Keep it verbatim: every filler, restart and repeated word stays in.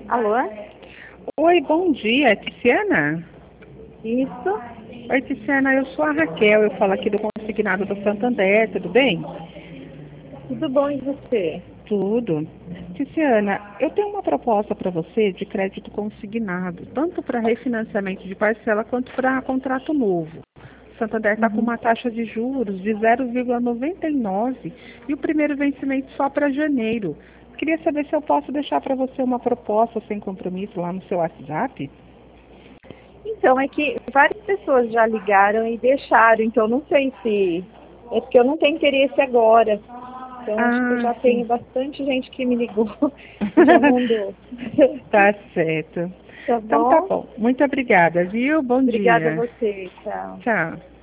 Alô? Oi, bom dia, é Tiziana? Isso? Oi, Tiziana, eu sou a Raquel, eu falo aqui do Consignado do Santander, tudo bem? Tudo bom e você? Tudo. Tiziana, eu tenho uma proposta para você de crédito consignado, tanto para refinanciamento de parcela quanto para contrato novo. O Santander está com Uhum. uma taxa de juros de zero vírgula noventa e nove e o primeiro vencimento só para janeiro. Queria saber se eu posso deixar para você uma proposta sem compromisso lá no seu WhatsApp? Então, é que várias pessoas já ligaram e deixaram, então não sei se... É porque eu não tenho interesse agora. Então, acho que eu Ah, já sim. tenho bastante gente que me ligou e já mandou. Tá certo. Tá Então tá bom? bom. Muito obrigada, viu? Bom Obrigada a dia. você. Tchau. Tchau.